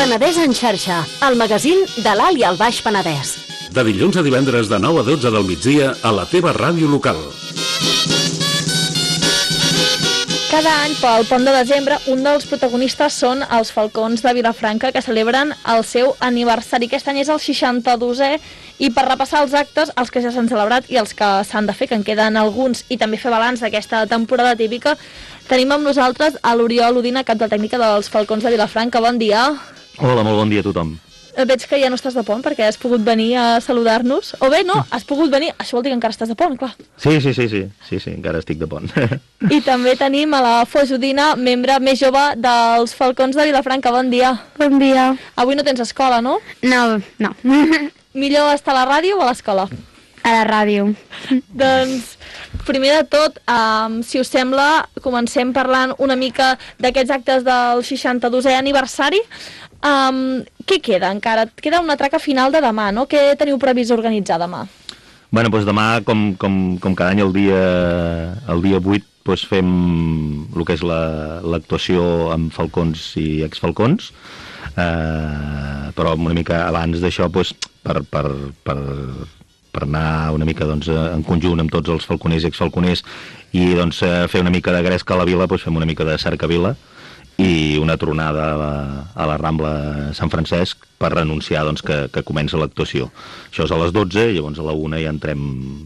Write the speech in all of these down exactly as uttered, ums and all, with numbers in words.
Penedès en xarxa, el magazín de l'Alt i el Baix Penedès. De dilluns a divendres de nou a dotze del migdia a la teva ràdio local. Cada any, pel pont de desembre, un dels protagonistes són els Falcons de Vilafranca, que celebren el seu aniversari. Aquest any és el seixanta-dosè, i per repassar els actes, els que ja s'han celebrat i els que s'han de fer, que en queden alguns, i també fer balanç d'aquesta temporada típica, tenim amb nosaltres a l'Oriol Udina, cap de tècnica dels Falcons de Vilafranca. Bon dia. Hola, molt bon dia a tothom. Veig que ja no estàs de pont, perquè has pogut venir a saludar-nos. O bé, no, has pogut venir... Això vol dir que encara estàs de pont, clar. Sí, sí, sí, sí, sí, sí, encara estic de pont. I també tenim a la Foix Udina, membre més jove dels Falcons de Vilafranca. Bon dia. Bon dia. Avui no tens escola, no? No, no. Millor estar a la ràdio o a l'escola? A la ràdio. Doncs, primer de tot, um, si us sembla, comencem parlant una mica d'aquests actes del seixanta-dosè aniversari. Um, què queda encara? Queda una traca final de demà, no? Què teniu previst organitzar demà? Bueno, doncs demà, com, com, com cada any, el dia, el dia vuit, doncs fem el que és l'actuació la, amb falcons i exfalcons, uh, però una mica abans d'això, doncs, per, per, per, per anar una mica doncs, en conjunt amb tots els falconers i exfalconers i doncs, fer una mica de gresca a la vila, doncs fem una mica de cercavila i una tronada a la, a la Rambla Sant Francesc per anunciar doncs, que, que comença l'actuació. Això és a les dotze, i llavors a la una ja entrem,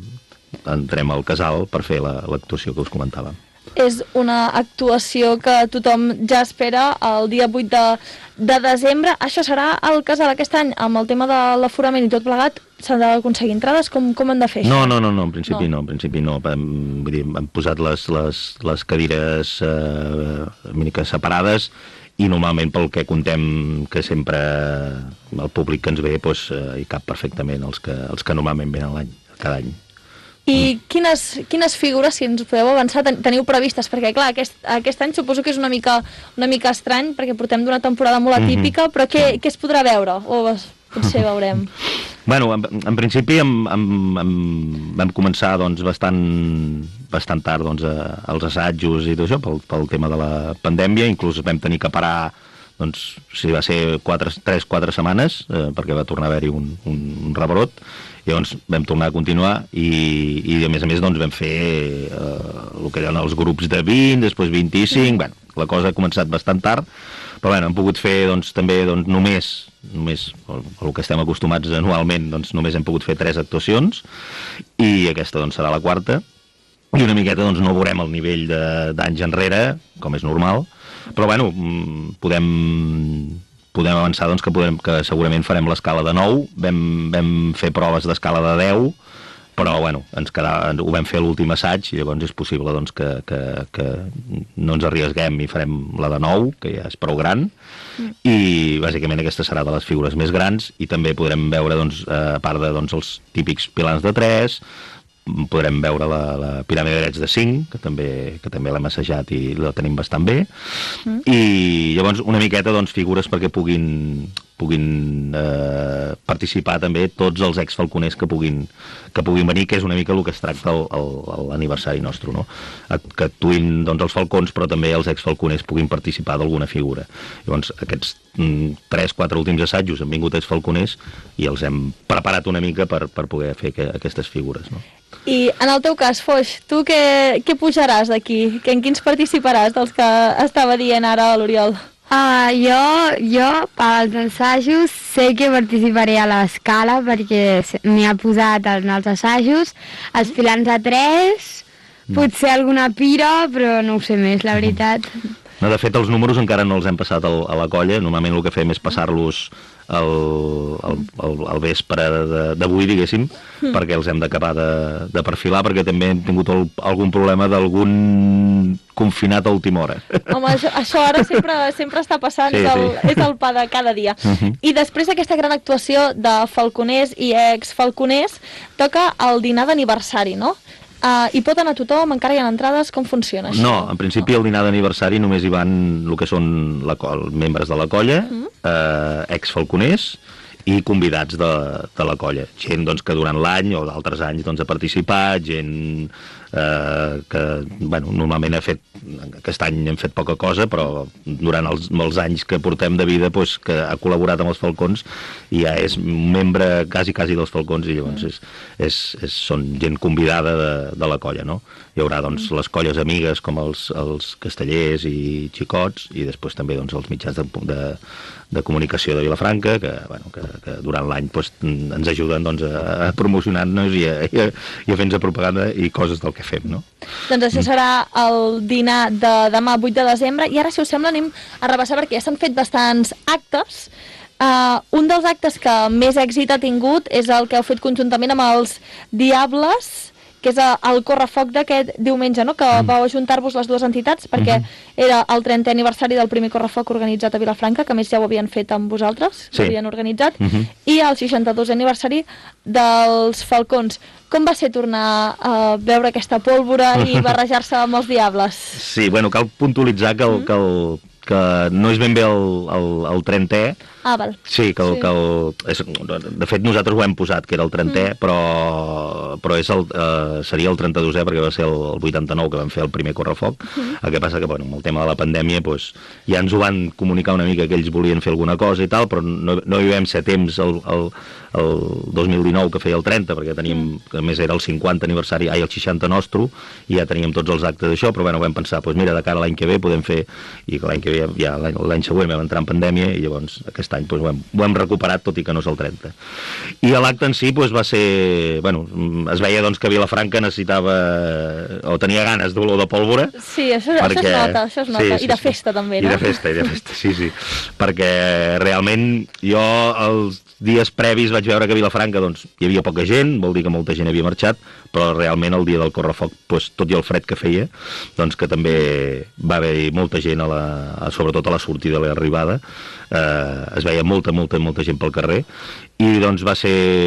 entrem al casal per fer l'actuació que us comentava. És una actuació que tothom ja espera el dia vuit de, de desembre. Això serà al casal aquest any, amb el tema de l'aforament i tot plegat, s'han d'aconseguir entrades? Com, com han de fer això? No, no, no, no en principi no, no en principi no. Hem, vull dir, hem posat les, les, les cadires eh, miques separades i normalment pel que contem que sempre el públic que ens ve doncs, eh, hi cap perfectament els que, els que normalment venen l'any, cada any. I quines, quines figures, si ens podeu avançar, ten, teniu previstes? Perquè, clar, aquest, aquest any suposo que és una mica, una mica estrany, perquè portem d'una temporada molt atípica, mm-hmm. però què, què es podrà veure? O potser veurem. Bueno, en, en principi hem, hem, hem, vam començar doncs, bastant, bastant tard doncs, a, als assajos i tot això, pel, pel tema de la pandèmia, inclús vam tenir que parar, doncs, si va ser tres quatre setmanes, eh, perquè va tornar a haver-hi un, un, un rebrot. Llavors vam tornar a continuar i, i a més a més doncs, vam fer eh, el que eren els grups de vint, després vint-i-cinc, bueno, la cosa ha començat bastant tard, però bueno, hem pogut fer doncs, també doncs, només, només el, el que estem acostumats anualment, doncs, només hem pogut fer tres actuacions i aquesta doncs, serà la quarta i una miqueta doncs, no veurem el nivell d'anys enrere, com és normal, però bueno, podem... podem avançar doncs, que, podem, que segurament farem l'escala de nou, vam, vam fer proves d'escala de deu, però bueno, ens quedà, ho vam fer a l'últim assaig i llavors és possible doncs, que, que, que no ens arriesguem i farem la de nou, que ja és prou gran, mm. i bàsicament aquesta serà de les figures més grans i també podrem veure, doncs, a part de doncs, els típics pilans de tres, podrem veure la, la piràmide de drets de cinc, que també, que també l'hem assajat i la tenim bastant bé, mm. i llavors una miqueta doncs, figures perquè puguin, puguin eh, participar també tots els exfalconers que puguin, que puguin venir, que és una mica el que es tracta l'aniversari nostre, no? Que actuïn doncs, els falcons, però també els exfalconers puguin participar d'alguna figura. Llavors aquests tres quatre últims assajos han vingut exfalconers i els hem preparat una mica per, per poder fer que, aquestes figures, no? I en el teu cas, Foix, tu què, què pujaràs d'aquí? En quins participaràs dels que estava dient ara l'Oriol? Uh, jo, jo, pels assajos, sé que participaré a l'escala perquè m'hi ha posat en els assajos, els pilans a tres, potser alguna pira, però no ho sé més, la veritat. No, de fet, els números encara no els hem passat al, a la colla. Normalment el que fem és passar-los al, al, al, al vespre d'avui, diguéssim, mm. perquè els hem d'acabar de, de perfilar, perquè també hem tingut el, algun problema d'algun confinat a última hora. Home, això, això ara sempre, sempre està passant, sí, és, el, sí. és el pa de cada dia. Uh-huh. I després d'aquesta gran actuació de falconers i exfalconers, toca el dinar d'aniversari, no? Uh, hi pot anar tothom? Encara hi ha entrades? Com funciona això? No, en principi el dinar d'aniversari només hi van el que són la, els membres de la colla, uh-huh. eh, exfalconers i convidats de, de la colla. Gent doncs, que durant l'any o d'altres anys doncs, ha participat, gent eh, que, bueno, normalment he fet, aquest any hem fet poca cosa, però durant els, els anys que portem de vida, pues, que ha col·laborat amb els Falcons i ja és membre quasi, quasi dels Falcons, i llavors és, és, és, són gent convidada de, de la colla, no? Hi haurà, doncs, les colles amigues com els, els castellers i xicots, i després també, doncs, els mitjans de, de, de comunicació de Vilafranca, que, bueno, que, que durant l'any pues, ens ajuden, doncs, a promocionar-nos i a, i a, i a fer-nos propaganda i coses del que fem, no? Doncs això serà el dinar de demà vuit de desembre, i ara, si us sembla, anem a repassar, perquè ja s'han fet bastants actes. Uh, un dels actes que més èxit ha tingut és el que heu fet conjuntament amb els Diables, que és el correfoc d'aquest diumenge, no? Que mm. vau ajuntar-vos les dues entitats, perquè mm-hmm. era el trentè aniversari del primer correfoc organitzat a Vilafranca, que a més ja ho havien fet amb vosaltres, sí. Ho havien organitzat, mm-hmm. i el seixanta-dosè aniversari dels Falcons. Com va ser tornar a veure aquesta pólvora i barrejar-se amb els Diables? Sí, bueno, cal puntualitzar que el, mm. que el que no és ben bé el, el, el trentè. Ah, val. Sí, que el, sí. que el, és, de fet nosaltres ho hem posat, que era el trentè, mm. però, però és el, eh, seria el trenta-dosè, perquè va ser el, el vuitanta-nou que vam fer el primer correfoc. Mm. El que passa que, bueno, amb el tema de la pandèmia, pues, ja ens ho van comunicar una mica que ells volien fer alguna cosa i tal, però no, no hi vam ser temps el, el, el dos mil dinou que feia el trenta, perquè teníem, mm. a més era el cinquanta aniversari, ai, el seixanta nostre, i ja teníem tots els actes d'això, però bueno, vam pensar, pues mira, de cara a l'any que ve podem fer, i que l'any que ve ja l'any següent vam entrar en pandèmia, i llavors aquest any pues, ho, hem, ho hem recuperat, tot i que no és el trenta. I l'acte en si pues, va ser, bueno, es veia doncs, que Vilafranca necessitava o tenia ganes d'olor de pólvora. Sí, això, perquè... això es nota, això es nota, sí, sí, i de festa sí. també, no? I de festa, i de festa, sí, sí, perquè realment jo els dies previs vaig veure que a Vilafranca doncs, hi havia poca gent, vol dir que molta gent havia marxat, però realment el dia del correfoc, doncs, tot i el fred que feia, doncs que també va haver molta gent, a la, a, sobretot a la sortida i l'arribada, eh, es veia molta, molta, molta gent pel carrer, i doncs va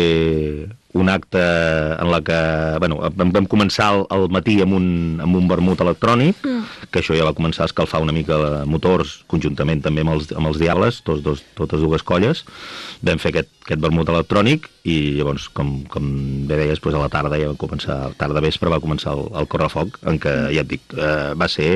ser un acte en la que, bueno, vam, vam començar al, al matí amb un, amb un vermut electrònic, mm. que això ja va començar a escalfar una mica de motors, conjuntament també amb els, amb els Diables, tots dos, totes dues colles. Vam fer aquest, aquest vermut electrònic i llavors, com, com bé deies, doncs a la tarda ja va començar, tarda vespre va començar el, el correfoc, en què, ja et dic, eh, va ser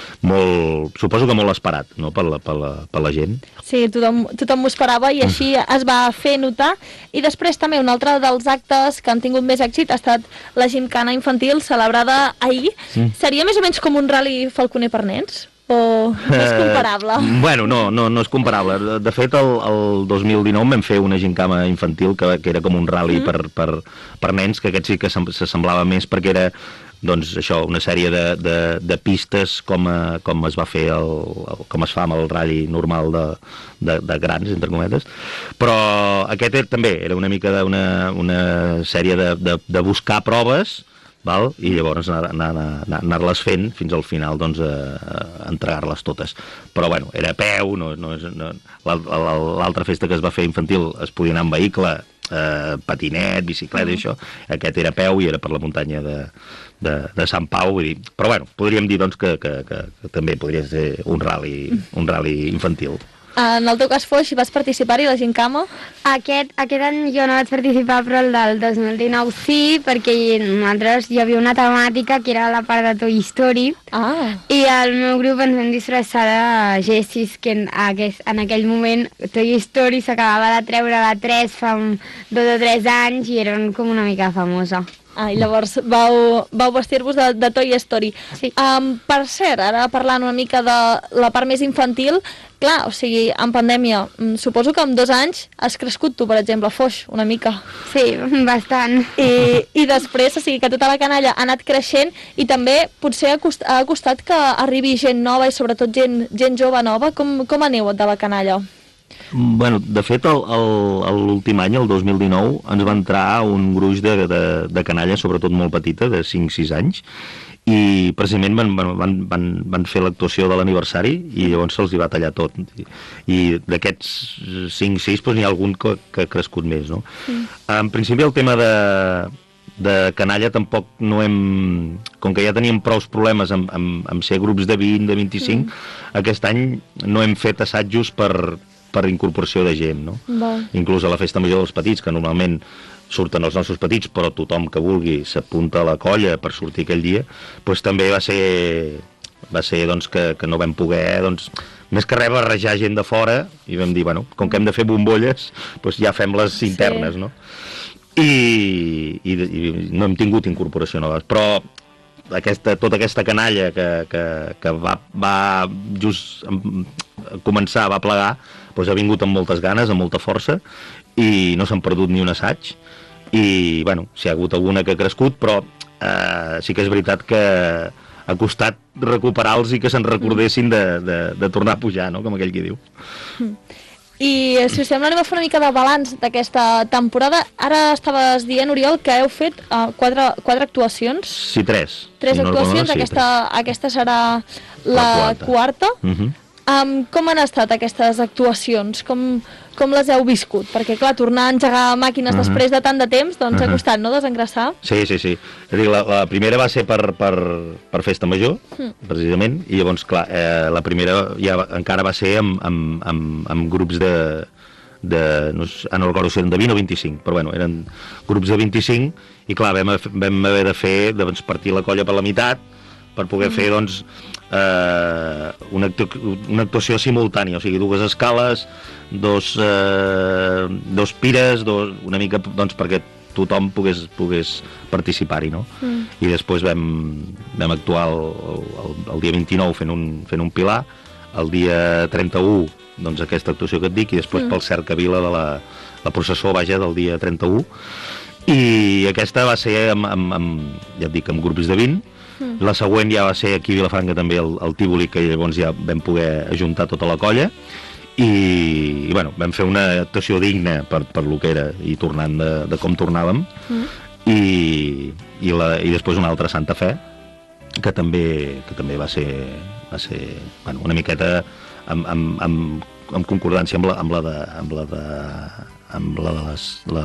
molt, suposo que molt esperat, no?, per la, per la, per la gent. Sí, tothom, tothom m'ho esperava i així es va fer notar. I després també un altre dels actes que han tingut més èxit ha estat la gimcana infantil celebrada ahir. Mm. Seria més o menys com un rally falconer per nens? O no és comparable? Eh, bueno, no, no, no és comparable. De, de fet, el, el dos mil dinou vam fer una gimcana infantil que, que era com un rally mm. per, per, per nens, que aquest sí que s'assemblava més perquè era doncs això, una sèrie de, de, de pistes com, a, com es va fer el, el, com es fa amb el rally normal de, de, de grans, entre cometes, però aquest era, també era una mica d'una una sèrie de, de, de buscar proves, val? I llavors anar-les anar, anar fent fins al final, doncs, a, a entregar-les totes. Però bueno, era a peu, no, no, no, l'altra festa que es va fer infantil es podia anar en vehicle, eh, patinet, bicicleta i això, aquest era a peu i era per la muntanya de De, de Sant Pau, vull dir. Però bueno, podríem dir doncs que, que, que, que també podria ser un rally, un rally infantil. En el teu cas, Foix, vas participar-hi a la gimcana? Aquest, aquest any jo no vaig participar, però el del dos mil dinou sí, perquè nosaltres hi havia una temàtica que era la part de Toy Story, ah. i el meu grup ens vam disfressar de Jessis, que en, aquest, en aquell moment Toy Story s'acabava de treure la tres fa un, dos o tres anys i era com una mica famosa. Ah, i llavors vau, vau vestir-vos de, de Toy Story. Sí. Um, per cert, ara parlant una mica de la part més infantil, clar, o sigui, en pandèmia, suposo que en dos anys has crescut tu, per exemple, Foix, una mica. Sí, bastant. I, i després, o sigui, que tota la canalla ha anat creixent i també potser ha, cost, ha costat que arribi gent nova i sobretot gent, gent jove nova. Com, com aneu de la canalla? Bueno, de fet, l'últim any, el dos mil dinou, ens va entrar un gruix de, de, de canalla, sobretot molt petita, de cinc sis anys, i precisament van, van, van, van fer l'actuació de l'aniversari i llavors se'ls hi va tallar tot. I, i d'aquests cinc sis doncs, n'hi ha algun que, que ha crescut més, no? Mm. En principi, el tema de... de canalla tampoc no hem... Com que ja teníem prou problemes amb, amb, amb ser grups de vint, de vint-i-cinc, mm. aquest any no hem fet assajos per, per incorporació de gent, no? Va. Inclús a la festa major dels petits, que normalment surten els nostres petits, però tothom que vulgui s'apunta a la colla per sortir aquell dia, doncs també va ser, va ser doncs, que, que no vam poder, doncs, més que res barrejar gent de fora, i vam dir, bueno, com que hem de fer bombolles, doncs ja fem les internes, sí. no? I, i, i no hem tingut incorporació noves, però aquesta, tota aquesta canalla que, que, que va, va just començar, va plegar, doncs ha vingut amb moltes ganes, amb molta força, i no s'han perdut ni un assaig, i, bueno, s'hi ha hagut alguna que ha crescut, però eh, sí que és veritat que ha costat recuperar-los i que se'n recordessin de, de, de tornar a pujar, no?, com aquell qui diu. I, si us sembla, anem a fer una mica de balanç d'aquesta temporada. Ara estaves dient, Oriol, que heu fet uh, quatre, quatre actuacions. Sí, tres. Tres si actuacions, no, sí, aquesta, tres. aquesta serà la, la quarta. quarta. Uh -huh. Um, com han estat aquestes actuacions? Com, com les heu viscut? Perquè, clar, tornar a engegar màquines uh -huh. després de tant de temps, doncs uh -huh. ha costat, no?, desengressar. Sí, sí, sí. És a dir, la, la primera va ser per, per, per Festa Major, mm. precisament, i llavors, clar, eh, la primera ja encara va ser amb, amb, amb, amb grups de... de no, no recordo si eren de vint o vint-i-cinc, però bueno, eren grups de vint-i-cinc, i clar, vam, vam haver de fer, doncs, partir la colla per la meitat, per poder mm. fer, doncs, eh, una, actu una actuació simultània, o sigui, dues escales, dos, eh, dos pires, dos, una mica, doncs, perquè tothom pogués, pogués participar-hi, no? Mm. I després vam, vam actuar el, el, el dia vint-i-nou fent un, fent un pilar, el dia trenta-u, doncs, aquesta actuació que et dic, i després mm. pel Cercavila de la, la processó, vaja, del dia trenta-u, i aquesta va ser, amb, amb, amb, ja et dic, amb grups de vint. Mm. La següent ja va ser aquí a Vilafranca també el, el Tívoli, que llavors ja vam poder ajuntar tota la colla, i, i bueno, vam fer una actuació digna per, per lo que era, i tornant de, de com tornàvem, mm. i, i, la, i després una altra Santa Fe, que també, que també va ser, va ser bueno, una miqueta amb, amb, amb, amb concordància amb la, amb la de, amb la de, amb la de les, la,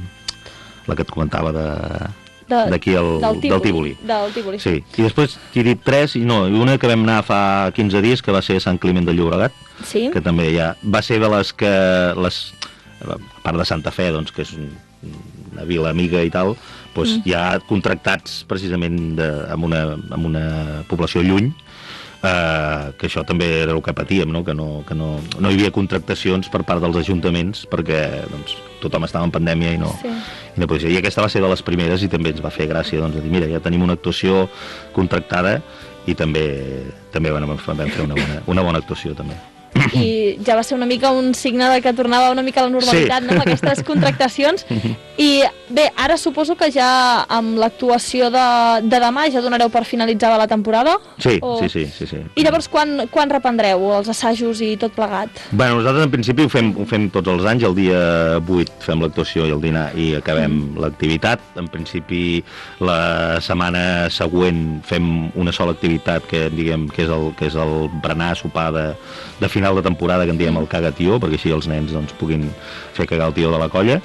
la que et comentava de... d'aquí del, del Tívoli. Del Tívoli. Sí, i després t'he dit tres, i no, una que vam anar fa quinze dies, que va ser a Sant Climent de Llobregat, sí. que també ja va ser de les que, les, a part de Santa Fe, doncs, que és un, una vila amiga i tal, doncs mm. ja contractats precisament de, amb, una, amb una població lluny, eh, que això també era el que patíem, no? Que, no, que no, no hi havia contractacions per part dels ajuntaments, perquè doncs, tothom estava en pandèmia i no, sí. i no podia ser. I aquesta va ser de les primeres i també ens va fer gràcia, doncs, de dir, mira, ja tenim una actuació contractada, i també, també bueno, vam fer una bona, una bona actuació, també. I ja va ser una mica un signe de que tornava una mica a la normalitat, sí. no?, amb aquestes contractacions. I bé, ara suposo que ja amb l'actuació de, de demà ja donareu per finalitzada la temporada? Sí, o... sí, sí, sí, sí. I llavors quan, quan reprendreu els assajos i tot plegat? Bueno, nosaltres en principi ho fem, ho fem tots els anys, el dia vuit fem l'actuació i el dinar i acabem mm. l'activitat. En principi la setmana següent fem una sola activitat que diguem que és el, que és el berenar, sopar de, de final de temporada, que en diem el caga tió, perquè així els nens doncs, puguin fer cagar el tió de la colla,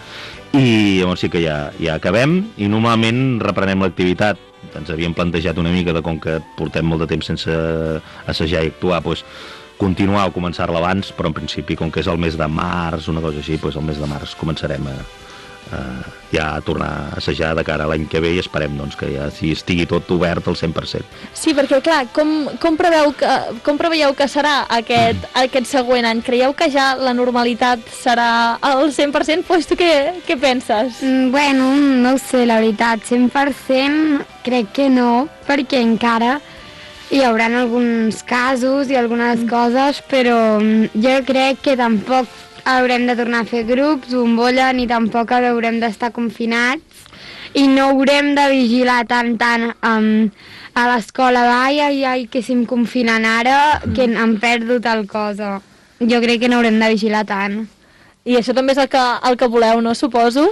i llavors sí que ja, ja acabem, i normalment reprenem l'activitat. Ens havíem plantejat una mica de com que portem molt de temps sense assajar i actuar, doncs, continuar o començar-la abans, però en principi, com que és el mes de març, una cosa així, doncs el mes de març començarem a, a ja a tornar a assajar de cara a l'any que ve, i esperem doncs, que ja si estigui tot obert al cent per cent. Sí, perquè clar, com, com, preveu que, com preveieu que serà aquest, mm. aquest següent any? Creieu que ja la normalitat serà al cent per cent? Pues tu què, què penses? Mm, bueno, no ho sé, la veritat, cent per cent crec que no, perquè encara hi haurà alguns casos i algunes mm. coses, però jo crec que tampoc haurem de tornar a fer grups, bombolla, ni tampoc haurem d'estar confinats, i no haurem de vigilar tant tant um, a l'escola d'ai, ai, ai, que si em confinen ara, que em perdo tal cosa. Jo crec que no haurem de vigilar tant. I això també és el que, el que voleu, no, suposo?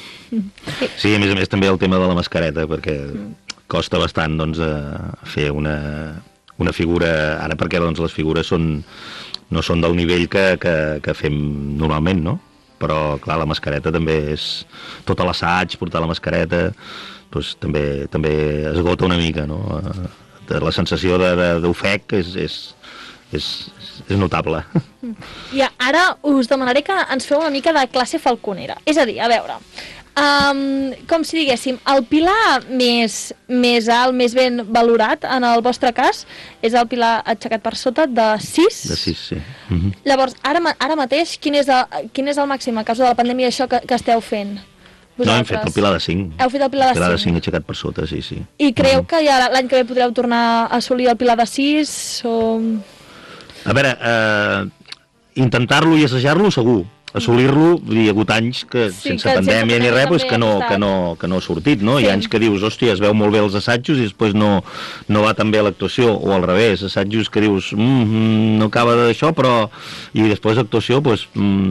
Sí, a més a més també el tema de la mascareta, perquè costa bastant doncs, fer una, una figura, ara perquè doncs, les figures són no són del nivell que, que, que fem normalment, no? Però, clar, la mascareta també és... Tot l'assaig, portar la mascareta, doncs, també, també esgota una mica, no? La sensació d'ofec és, és, és, és notable. I ara us demanaré que ens feu una mica de classe falconera. És a dir, a veure, Um, com si diguéssim, el pilar més, més alt, més ben valorat, en el vostre cas, és el pilar aixecat per sota de sis. De sis, sí. Mm-hmm. Llavors, ara, ara mateix, quin és, el, quin és el màxim a causa de la pandèmia això que, que esteu fent? Vosaltres? No, hem fet el pilar de cinc. Heu fet el pilar de pilar de cinc. cinc aixecat per sota, sí, sí. I creu mm-hmm. que ja l'any que ve podreu tornar a assolir el pilar de sis? O... A veure, eh, intentar-lo i assajar-lo segur. Assolir-lo, hi ha hagut anys que Sí, sense que pandèmia sense ni res, pues, també que, no, ha que, no, que no ha sortit, no? Sí. Hi ha anys que dius, hòstia, es veu molt bé els assajos i després no, no va tan bé l'actuació, o al revés, assajos que dius, mm, no acaba d'això, però... I després l'actuació, pues,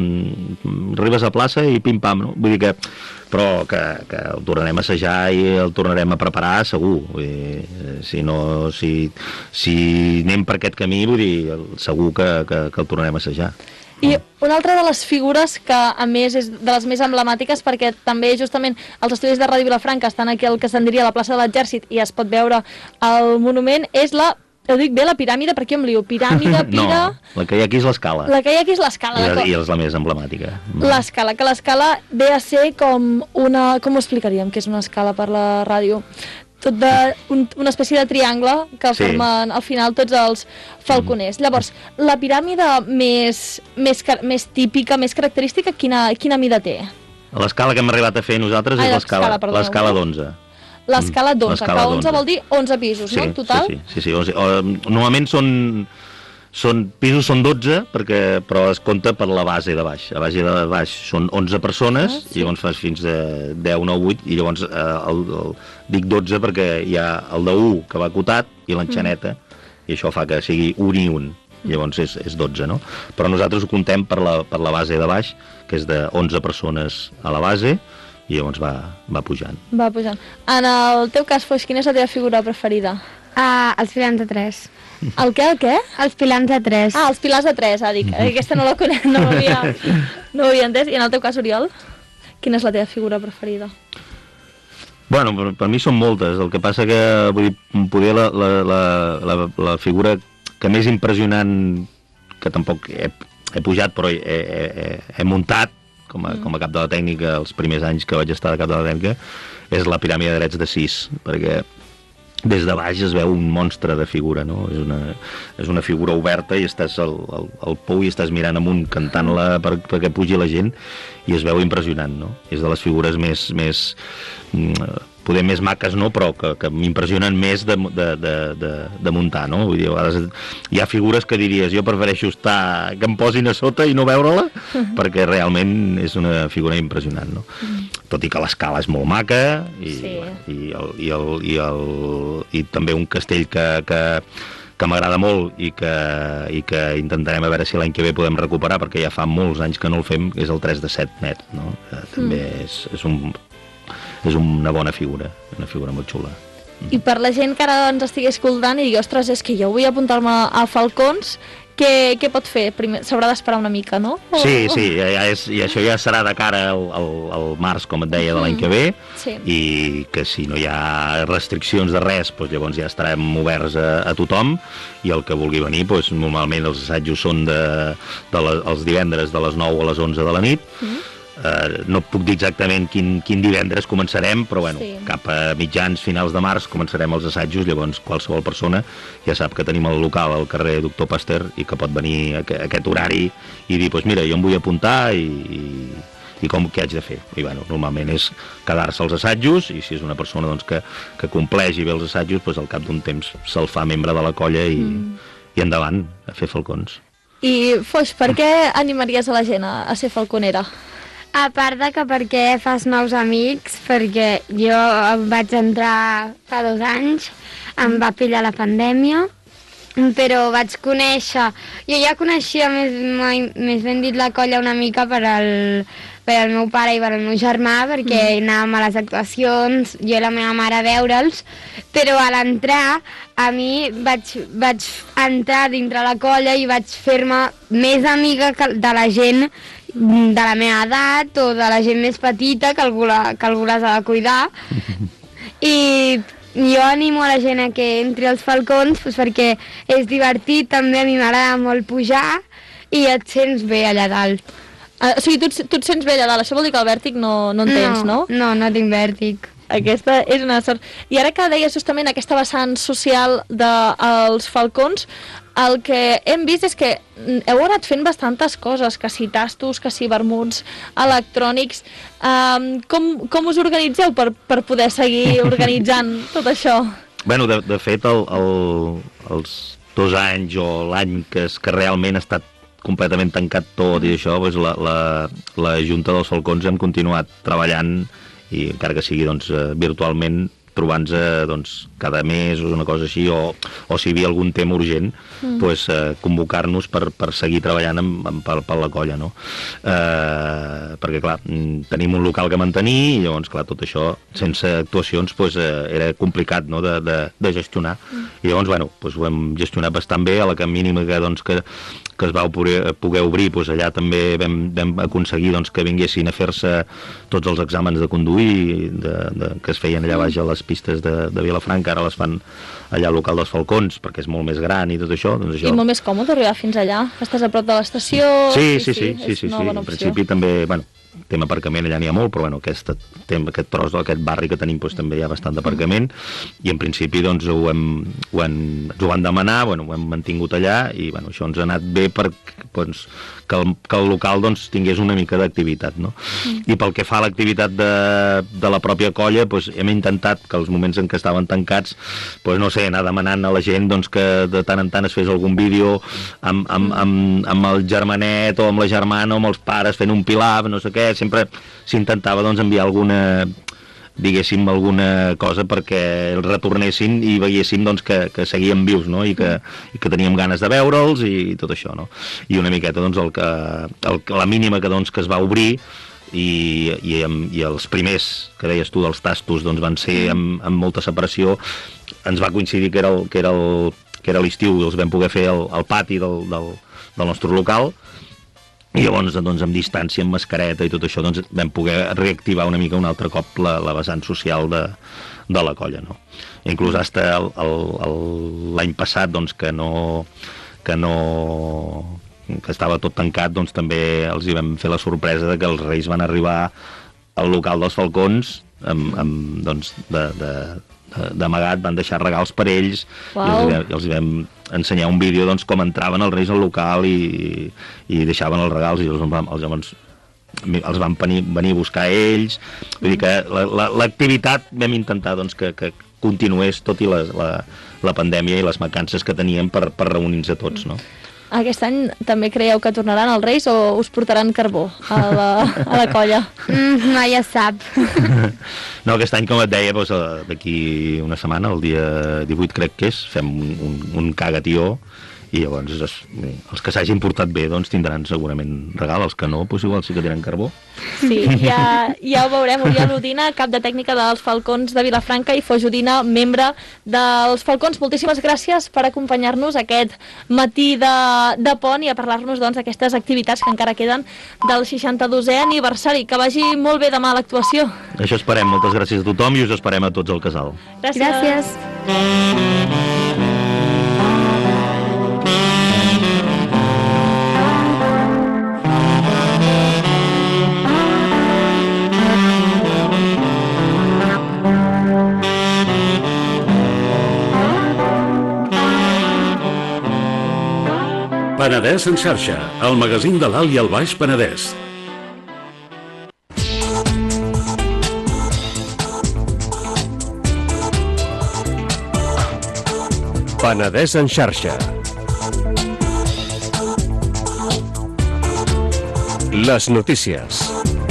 mm, arribes a plaça i pim-pam, no? Vull dir que... Però que, que el tornarem a assajar i el tornarem a preparar, segur. Vull dir, si, no, si, si anem per aquest camí, vull dir, segur que, que, que el tornarem a assajar. I una altra de les figures que, a més, és de les més emblemàtiques, perquè també, justament, els estudis de Ràdio Vilafranca estan aquí al que se'n diria la plaça de l'Exèrcit i es pot veure el monument, és la, ho dic bé, la piràmide, per què em lio? Piràmide, pira... No, la que hi ha aquí és l'escala. La que hi ha aquí és l'escala. I, I és la més emblemàtica. L'escala, que l'escala ve a ser com una... Com ho explicaríem, que és una escala per la ràdio? Tot de, un, una espècie de triangle que Sí. formen al final tots els falconers. Mm. Llavors, la piràmide més, més, més típica, més característica, quina, quina mida té? L'escala que hem arribat a fer nosaltres Ai, és l'escala l'escala, perdó. l'escala d'onze. L'escala d'onze, l'escala que onze vol dir onze pisos, Sí, no? Total? sí, sí, sí, sí, onze. O, normalment són, són pisos són dotze, perquè, però es compta per la base de baix. La base de baix són onze persones, Ah, sí. i llavors fas fins de deu, nou, vuit, i llavors eh, el, el, dic dotze perquè hi ha el de u que va acotat i l'enxaneta, mm. i això fa que sigui un i un. Llavors és, és dotze, no? Però nosaltres ho comptem per la, per la base de baix, que és de onze persones a la base, i llavors va, va pujant. Va pujant. En el teu cas, Foix, quina és la teva figura preferida? Ah, els pilars de tres. El què, el què? Els pilars de tres. Ah, els pilars de tres, ah, dic. Aquesta no la conec, no m'havia no m'havia entès. I en el teu cas, Oriol, quina és la teva figura preferida? Bueno, per, per mi són moltes. El que passa que, vull dir, poder la, la, la, la, la figura que més impressionant, que tampoc he, he pujat, però he, he, he, he muntat, com a, mm. com a cap de la tècnica, els primers anys que vaig estar de cap de la tècnica, és la piràmide de drets de sis, perquè des de baix es veu un monstre de figura, no? És una, és una figura oberta i estàs al, al, al pou i estàs mirant amunt, cantant-la per, perquè pugi la gent, i es veu impressionant, no? És de les figures més, més poder més maques, no? Però que, que m'impressionen més de, de, de, de, de muntar, no? Vull dir, a vegades hi ha figures que diries, jo prefereixo estar, que em posin a sota i no veure-la, perquè realment és una figura impressionant, no? Tot i que l'escala és molt maca, i, Sí. i, el, i, el, i, el, i també un castell que, que, que m'agrada molt i que, i que intentarem a veure si l'any que ve podem recuperar, perquè ja fa molts anys que no el fem, és el tres de set net, no? Que també mm. és, és, un, és una bona figura, una figura molt xula. I per la gent que ara ens estigui escoltant i digui, ostres, és que jo vull apuntar-me a Falcons, què, què pot fer? Primer s'haurà d'esperar una mica, no? O... Sí, sí, ja és, i això ja serà de cara al, al, al març, com et deia, de l'any que ve, Sí. i que si no hi ha restriccions de res, doncs llavors ja estarem oberts a, a tothom, i el que vulgui venir, doncs normalment els assajos són de, de la, els divendres de les nou a les onze de la nit. Mm. Uh, no puc dir exactament quin, quin divendres començarem, però bueno, Sí. cap a mitjans, finals de març començarem els assajos, llavors qualsevol persona ja sap que tenim el local al carrer Doctor Pasteur i que pot venir a, a aquest horari i dir, doncs mira, jo em vull apuntar i, i, i com què haig de fer. I bueno, normalment és quedar-se als assajos, i si és una persona doncs, que, que compleix i ve els assajos, doncs al cap d'un temps se'l fa membre de la colla i, mm. i endavant, a fer falcons. I, Foix, per què animaries a la gent a, a ser falconera? A part de que perquè fas nous amics, perquè jo vaig entrar fa dos anys, em va pillar la pandèmia, però vaig conèixer, jo ja coneixia més, més ben dit la colla una mica per al, per al meu pare i per al meu germà, perquè mm. anàvem a les actuacions, jo i la meva mare a veure'ls, però a l'entrar a mi vaig, vaig entrar dintre la colla i vaig fer-me més amiga de la gent de la meva edat o de la gent més petita que algú, la, que algú les ha de cuidar. I jo animo a la gent a que entri als falcons doncs perquè és divertit, també a mi m'agrada molt pujar i et sents bé allà dalt. Uh, o sigui, tu, et- tu et sents bé allà dalt, això vol dir que el vèrtic no, no en tens, no? No, no tinc vèrtic. Aquesta és una sort. I ara que deies justament aquesta vessant social dels falcons, el que hem vist és que heu anat fent bastantes coses, que si tastos, que si vermuts electrònics. Um, com, com us organitzeu per, per poder seguir organitzant tot això? Bueno, de, de fet, el, el, els dos anys o l'any que, es, que realment ha estat completament tancat tot i això, doncs la, la, la Junta dels Falcons hem continuat treballant i encara que sigui doncs, virtualment trobant-nos doncs, cada mes o una cosa així, o, o si hi havia algun tema urgent, mm. doncs, eh, convocar-nos per, per seguir treballant amb, amb, per, per la colla, no? Eh, perquè, clar, tenim un local que mantenir i llavors, clar, tot això, sense actuacions, doncs, eh, era complicat, no?, de, de, de gestionar. Mm. I llavors, bueno, doncs, ho hem gestionat bastant bé, a la que mínima que, doncs, que, que es va poder, poder obrir, doncs, allà també vam, vam aconseguir doncs, que vinguessin a fer-se tots els exàmens de conduir de, de, que es feien allà baix a les pistes de, de Vilafranca, ara les fan allà al local dels Falcons, perquè és molt més gran i tot això. Doncs això... I molt més còmode arribar fins allà? Estàs a prop de l'estació? Sí, sí, sí, sí, sí, sí, sí. en principi també, bueno, tema aparcament allà n'hi ha molt, però bueno, aquest, tema, aquest tros d'aquest barri que tenim doncs, també hi ha bastant d'aparcament i en principi doncs ho hem, ho hem, ens ho van demanar, bueno, ho hem mantingut allà i bueno, això ens ha anat bé per doncs, que, el, que el local doncs, tingués una mica d'activitat, no? Mm. I pel que fa a l'activitat de, de la pròpia colla, doncs, hem intentat que els moments en què estaven tancats, doncs, no sé, anar demanant a la gent doncs, que de tant en tant es fes algun vídeo amb, amb, amb, amb el germanet o amb la germana o amb els pares fent un pilaf, no sé què, sempre s'intentava doncs, enviar alguna, diguéssim, alguna cosa perquè els retornessin i veiéssim doncs, que, que seguíem vius, no? I, que, i que teníem ganes de veure'ls i tot això, no? I una miqueta doncs, el que, el, la mínima que, doncs, que es va obrir i, i, i els primers, que deies tu, dels tastos, doncs, van ser amb, amb molta separació. Ens va coincidir que era el, que era el, que era l'estiu i els vam poder fer al, al pati del, del, del nostre local. I llavors, doncs, amb distància, amb mascareta i tot això, doncs, vam poder reactivar una mica un altre cop la, la vessant social de, de la colla, no? Inclús fins l'any passat, doncs, que no... que no que estava tot tancat, doncs també els hi vam fer la sorpresa de que els Reis van arribar al local dels Falcons amb, amb doncs, de, de, d'amagat, van deixar regals per ells. Wow. I els, i els vam ensenyar un vídeo doncs, com entraven els Reis al local i, i deixaven els regals i els, els, llavors els van venir, venir a buscar ells. Vull dir que l'activitat la, la, vam intentar doncs, que, que continués tot i la, la, la pandèmia i les mancances que teníem per, per reunir-nos a tots, no? Aquest any també creieu que tornaran els Reis o us portaran carbó a la, a la colla? Mm, mai es sap. No, aquest any, com et deia, doncs, d'aquí una setmana, el dia divuit crec que és, fem un, un, un cagatió i llavors es, els que s'hagin portat bé doncs, tindran segurament regal, els que no, doncs igual sí que tenen carbó. Sí, ja, ja ho veurem. Oriol Udina, cap de tècnica dels Falcons de Vilafranca, i Foix Udina, membre dels Falcons. Moltíssimes gràcies per acompanyar-nos aquest matí de, de pont i a parlar-nos doncs, d'aquestes activitats que encara queden del seixanta-dosè aniversari. Que vagi molt bé demà l'actuació. Això esperem. Moltes gràcies a tothom i us esperem a tots al casal. Gràcies. Gràcies. Penedès en xarxa, el magazín de l'Alt i el Baix Penedès. Penedès en xarxa. Les notícies.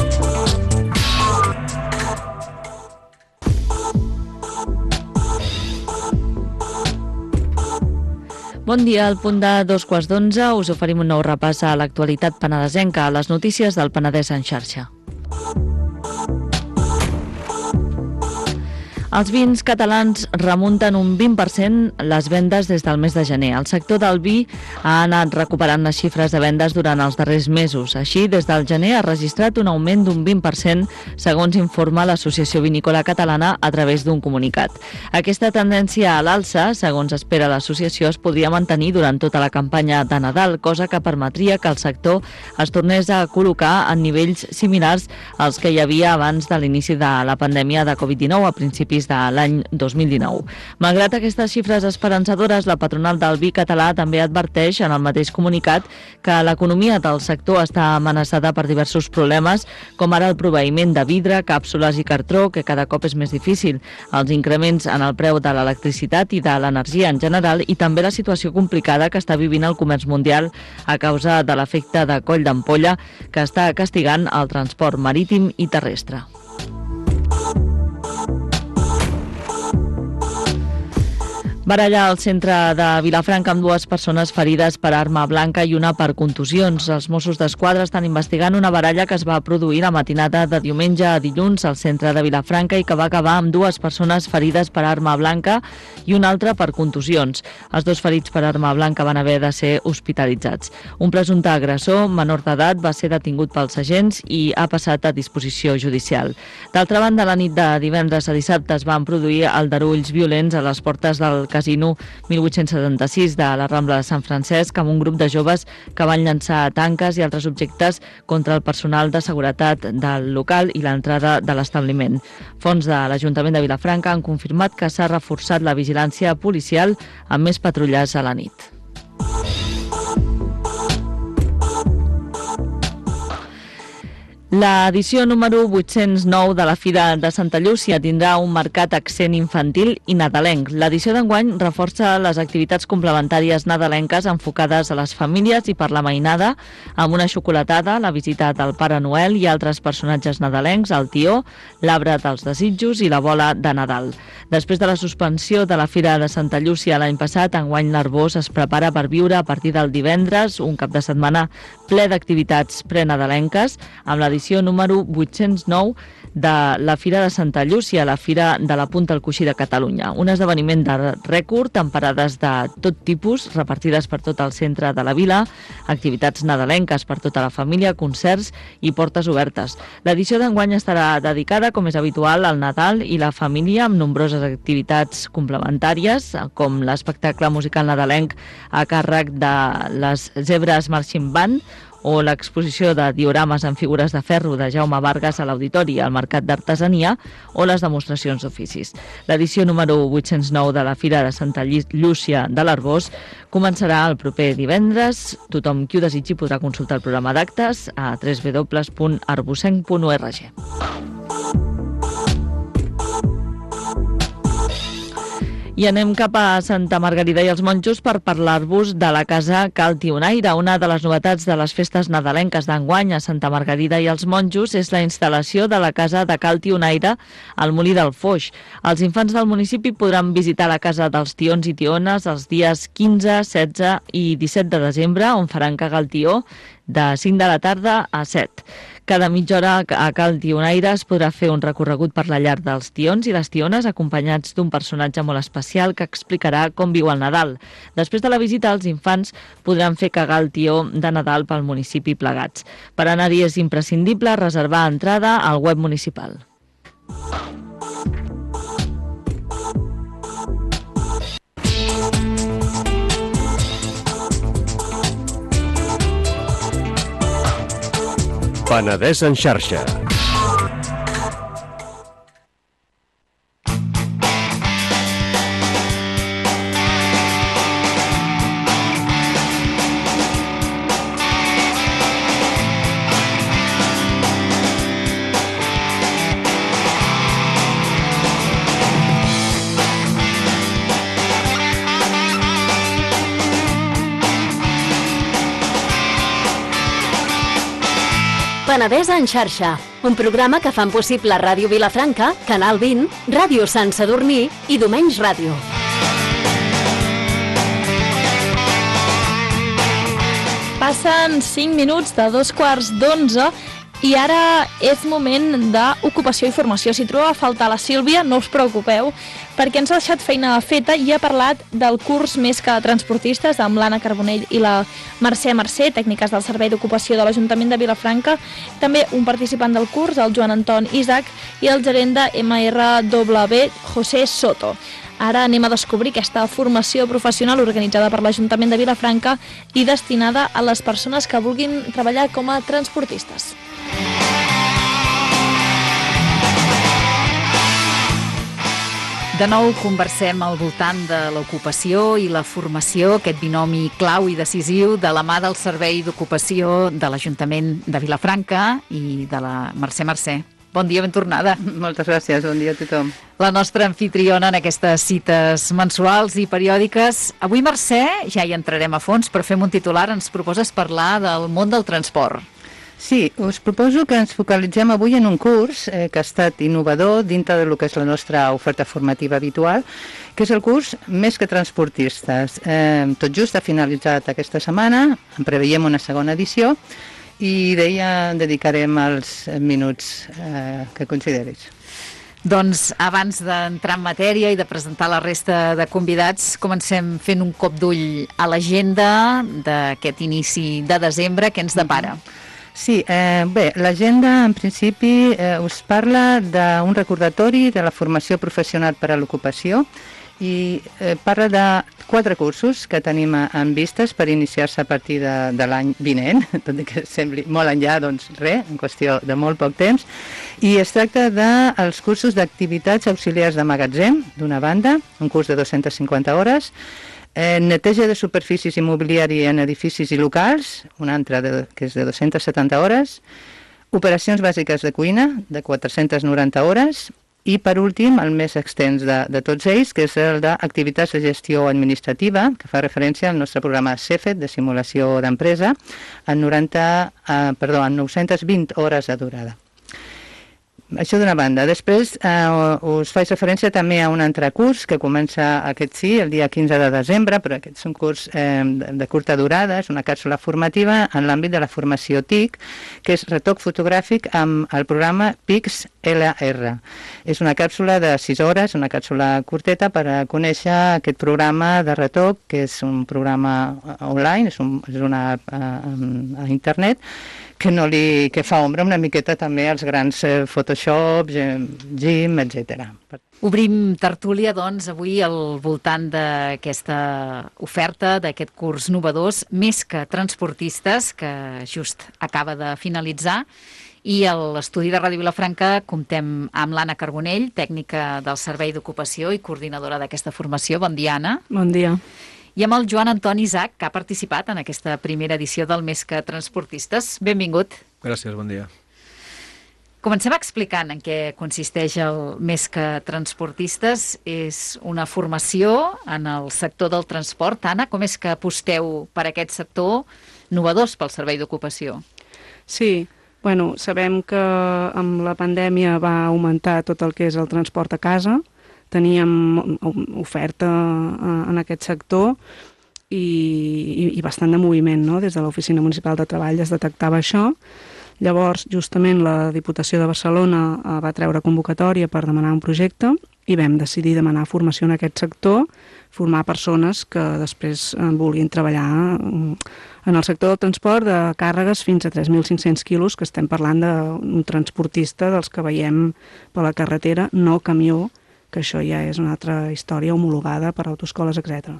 Bon dia, al punt de dos quarts d'onze us oferim un nou repàs a l'actualitat penedesenca, a les notícies del Penedès en xarxa. Els vins catalans remunten un vint per cent les vendes des del mes de gener. El sector del vi ha anat recuperant les xifres de vendes durant els darrers mesos. Així, des del gener ha registrat un augment d'un vint per cent, segons informa l'Associació Vinícola Catalana a través d'un comunicat. Aquesta tendència a l'alça, segons espera l'associació, es podria mantenir durant tota la campanya de Nadal, cosa que permetria que el sector es tornés a col·locar en nivells similars als que hi havia abans de l'inici de la pandèmia de covid dinou a principis de l'any dos mil dinou. Malgrat aquestes xifres esperançadores, la patronal del vi català també adverteix en el mateix comunicat que l'economia del sector està amenaçada per diversos problemes, com ara el proveïment de vidre, càpsules i cartró, que cada cop és més difícil, els increments en el preu de l'electricitat i de l'energia en general, i també la situació complicada que està vivint el comerç mundial a causa de l'efecte de coll d'ampolla que està castigant el transport marítim i terrestre. Baralla al centre de Vilafranca amb dues persones ferides per arma blanca i una per contusions. Els Mossos d'Esquadra estan investigant una baralla que es va produir la matinada de diumenge a dilluns al centre de Vilafranca i que va acabar amb dues persones ferides per arma blanca i una altra per contusions. Els dos ferits per arma blanca van haver de ser hospitalitzats. Un presumpte agressor, menor d'edat, va ser detingut pels agents i ha passat a disposició judicial. D'altra banda, la nit de divendres a dissabte es van produir aldarulls violents a les portes del Casino mil vuit-cents setanta-sis de la Rambla de Sant Francesc, amb un grup de joves que van llançar tanques i altres objectes contra el personal de seguretat del local i l'entrada de l'establiment. Fonts de l'Ajuntament de Vilafranca han confirmat que s'ha reforçat la vigilància policial amb més patrulles a la nit. L'edició número vuit-cents nou de la Fira de Santa Llúcia tindrà un marcat accent infantil i nadalenc. L'edició d'enguany reforça les activitats complementàries nadalenques enfocades a les famílies i per la mainada, amb una xocolatada, la visita del Pare Noel i altres personatges nadalencs, el tió, l'arbre dels desitjos i la bola de Nadal. Després de la suspensió de la Fira de Santa Llúcia l'any passat, enguany l'Arbós es prepara per viure a partir del divendres un cap de setmana ple d'activitats prenadalenques, amb l'edició número vuit-cents nou de la Fira de Santa Llúcia, la Fira de la Punta al Coixí de Catalunya. Un esdeveniment de rècord amb parades de tot tipus, repartides per tot el centre de la vila, activitats nadalenques per tota la família, concerts i portes obertes. L'edició d'enguany estarà dedicada, com és habitual, al Nadal i la família, amb nombroses activitats complementàries, com l'espectacle musical nadalenc a càrrec de les Zebres Marching Band, o l'exposició de diorames en figures de ferro de Jaume Vargas a l'Auditori al Mercat d'Artesania, o les demostracions d'oficis. L'edició número vuit-cents nou de la Fira de Santa Llúcia de l'Arbós començarà el proper divendres. Tothom qui ho desitgi podrà consultar el programa d'actes a w w w punt arbosenc punt org. I anem cap a Santa Margarida i els Monjos per parlar-vos de la Casa Cal Tionaire. Una de les novetats de les festes nadalenques d'enguany a Santa Margarida i els Monjos és la instal·lació de la Casa de Cal Tionaire al Molí del Foix. Els infants del municipi podran visitar la Casa dels Tions i Tiones els dies quinze, setze i disset de desembre, on faran cagar el tió de cinc de la tarda a set. Cada mitja hora a Cal Tionaire es podrà fer un recorregut per la llar dels tions i les tiones, acompanyats d'un personatge molt especial que explicarà com viu el Nadal. Després de la visita, els infants podran fer cagar el tió de Nadal pel municipi plegats. Per anar-hi és imprescindible reservar entrada al web municipal. Penedès en xarxa. Penedès en xarxa, un programa que fan possible Ràdio Vilafranca, Canal vint, Ràdio Sant Sadurní i Domenys Ràdio. Passen cinc minuts de dos quarts d'onze I ara és moment d'ocupació i formació. Si trobeu a faltar la Sílvia, no us preocupeu, perquè ens ha deixat feina feta i ha parlat del curs Més que transportistes amb l'Anna Carbonell i la Mercè Mercè, tècniques del Servei d'Ocupació de l'Ajuntament de Vilafranca, també un participant del curs, el Joan Anton Isaac, i el gerent de M R W, José Soto. Ara anem a descobrir aquesta formació professional organitzada per l'Ajuntament de Vilafranca i destinada a les persones que vulguin treballar com a transportistes. De nou conversem al voltant de l'ocupació i la formació, aquest binomi clau i decisiu de la mà del Servei d'Ocupació de l'Ajuntament de Vilafranca i de la Mercè Mercè. Bon dia, ben tornada. Moltes gràcies, bon dia a tothom. La nostra anfitriona en aquestes cites mensuals i periòdiques. Avui, Mercè, ja hi entrarem a fons, però fem un titular, ens proposes parlar del món del transport. Sí, us proposo que ens focalitzem avui en un curs eh, que ha estat innovador dintre del que és la nostra oferta formativa habitual, que és el curs Més que transportistes. Eh, tot just ha finalitzat aquesta setmana, en preveiem una segona edició, i d'ella dedicarem els minuts eh, que consideris. Doncs abans d'entrar en matèria i de presentar la resta de convidats, comencem fent un cop d'ull a l'agenda d'aquest inici de desembre. Què ens depara? Sí, eh, bé, l'agenda en principi eh, us parla d'un recordatori de la formació professional per a l'ocupació i eh, parla de quatre cursos que tenim en vistes per iniciar-se a partir de, de l'any vinent, tot i que sembli molt enllà, doncs res, en qüestió de molt poc temps, i es tracta dels cursos d'activitats auxiliars de magatzem, d'una banda, un curs de dues-centes cinquanta hores, eh, neteja de superfícies i mobiliari en edificis i locals, un altre de, que és de dues-centes setanta hores, operacions bàsiques de cuina, de quatre-centes noranta hores, i, per últim, el més extens de, de tots ells, que és el d'activitats de gestió administrativa, que fa referència al nostre programa CEFET, de simulació d'empresa, en, noranta, eh, perdó, en nou-centes vint hores de durada. Això d'una banda. Després eh, us faig referència també a un altre curs que comença aquest sí, el dia quinze de desembre, però aquest és un curs eh, de, de curta durada, és una càpsula formativa en l'àmbit de la formació T I C, que és retoc fotogràfic amb el programa P I X L R. És una càpsula de sis hores, una càpsula curteta per a conèixer aquest programa de retoc, que és un programa online, és, un, és una a, a internet, que, no li, que fa ombra una miqueta també als grans eh, Photoshop, Gim, etcètera. Obrim tertúlia, doncs, avui al voltant d'aquesta oferta, d'aquest curs novedós, Més que transportistes, que just acaba de finalitzar. I a l'estudi de Ràdio Vilafranca comptem amb l'Anna Carbonell, tècnica del Servei d'Ocupació i coordinadora d'aquesta formació. Bon dia, Anna. Bon dia. I amb el Joan Anton Isaac, que ha participat en aquesta primera edició del Més que transportistes. Benvingut. Gràcies, bon dia. Comencem explicant en què consisteix el Més que transportistes. És una formació en el sector del transport. Anna, com és que aposteu per aquest sector novedós pel Servei d'Ocupació? Sí, bueno, sabem que amb la pandèmia va augmentar tot el que és el transport a casa. Teníem oferta en aquest sector i, i, i bastant de moviment, no? Des de l'Oficina Municipal de Treball es detectava això. Llavors, justament, la Diputació de Barcelona va treure convocatòria per demanar un projecte i vam decidir demanar formació en aquest sector, formar persones que després vulguin treballar en el sector del transport de càrregues fins a tres mil cinc-cents quilos, que estem parlant d'un transportista dels que veiem per la carretera, no camió, que això ja és una altra història homologada per autoescoles, etcètera.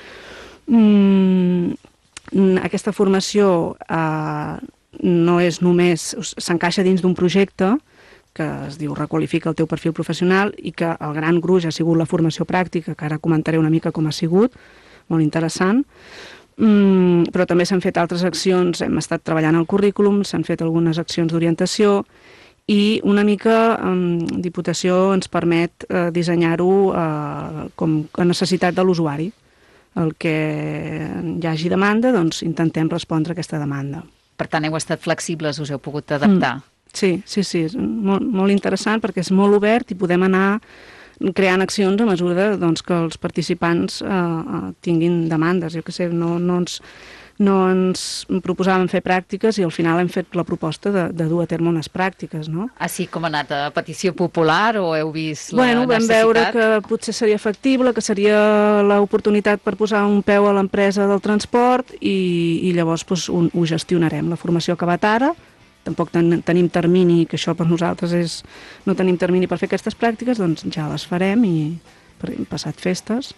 Mm, aquesta formació eh, no és només, s'encaixa dins d'un projecte que es diu Requalifica el teu perfil professional i que el gran gruix ha sigut la formació pràctica, que ara comentaré una mica com ha sigut, molt interessant, mm, però també s'han fet altres accions, hem estat treballant el currículum, s'han fet algunes accions d'orientació, i una mica eh, Diputació ens permet eh, dissenyar-ho eh, com a necessitat de l'usuari. El que hi hagi demanda, doncs intentem respondre a aquesta demanda. Per tant, heu estat flexibles, us heu pogut adaptar. Mm, sí, sí, sí, és molt, molt interessant perquè és molt obert i podem anar creant accions a mesura doncs, que els participants eh, tinguin demandes. Jo què sé, no, no ens... no ens proposàvem fer pràctiques i al final hem fet la proposta de, de dur a terme unes pràctiques, no? Així com ha anat a petició popular o heu vist la bueno, vam necessitat? veure que potser seria factible, que seria l'oportunitat per posar un peu a l'empresa del transport i, i llavors doncs, un, ho gestionarem. La formació ha acabat ara, tampoc ten, tenim termini, que això per nosaltres és... no tenim termini per fer aquestes pràctiques, doncs ja les farem i per, passat festes.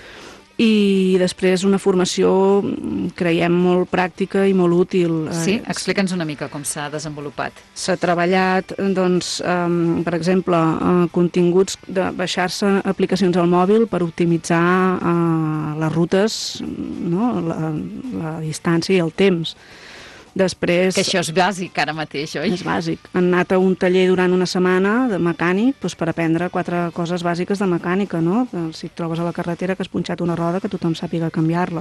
I després una formació, creiem, molt pràctica i molt útil. Sí? Explica'ns una mica com s'ha desenvolupat. S'ha treballat, doncs, um, per exemple, uh, continguts de baixar-se aplicacions al mòbil per optimitzar uh, les rutes, no? la, la distància i el temps. Després... Que això és bàsic ara mateix, oi? És bàsic. Han anat a un taller durant una setmana de mecànic doncs, per aprendre quatre coses bàsiques de mecànica, no? Si et trobes a la carretera que has punxat una roda, que tothom sàpiga canviar-la.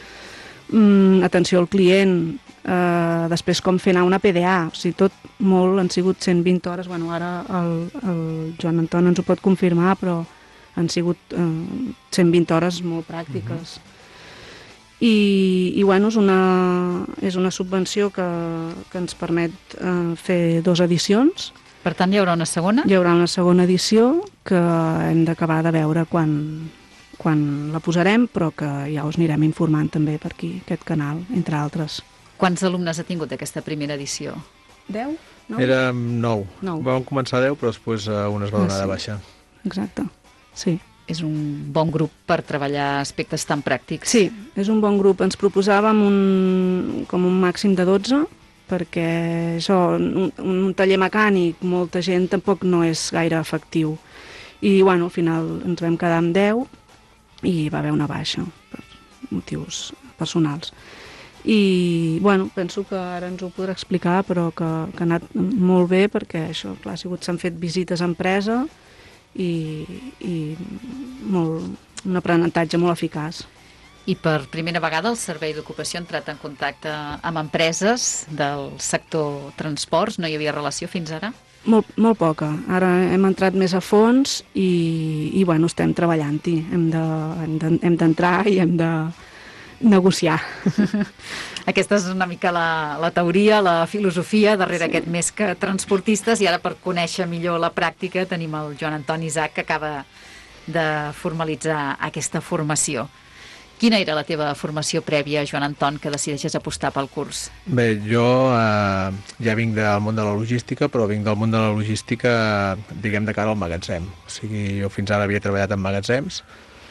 Mm, atenció al client, eh, després com fer anar una P D A, o sigui, tot molt, han sigut cent vint hores, bueno, ara el, el Joan Anton ens ho pot confirmar, però han sigut eh, cent vint hores molt pràctiques. Mm-hmm. I, i bueno, és una, és una subvenció que, que ens permet eh, fer dues edicions. Per tant, hi haurà una segona? Hi haurà una segona edició que hem d'acabar de veure quan, quan la posarem, però que ja us anirem informant també per aquí, aquest canal, entre altres. Quants alumnes ha tingut aquesta primera edició? Deu? Nou? Érem nou. nou. Vam començar deu, però després uh, un es va donar ah, sí. de baixa. Exacte, sí. És un bon grup per treballar aspectes tan pràctics. Sí, és un bon grup. Ens proposàvem un, com un màxim de dotze, perquè això, un, un taller mecànic, molta gent tampoc no és gaire efectiu. I, bueno, al final ens vam quedar amb deu i va haver una baixa per motius personals. I, bueno, penso que ara ens ho podrà explicar, però que, que ha anat molt bé perquè això, clar, ha sigut, s'han fet visites a empresa i, i molt, un aprenentatge molt eficaç. I per primera vegada el Servei d'Ocupació ha entrat en contacte amb empreses del sector transports? No hi havia relació fins ara? Molt, molt poca. Ara hem entrat més a fons i, i bueno, estem treballant-hi. Hem de, hem de, hem d'entrar i hem de negociar. Aquesta és una mica la, la teoria, la filosofia darrere sí. aquest més que transportistes, i ara per conèixer millor la pràctica tenim el Joan Anton Isaac, que acaba de formalitzar aquesta formació. Quina era la teva formació prèvia, Joan Anton, que decideixes apostar pel curs? Bé, jo eh, ja vinc del món de la logística, però vinc del món de la logística, diguem, de cara al magatzem. O sigui, jo fins ara havia treballat en magatzems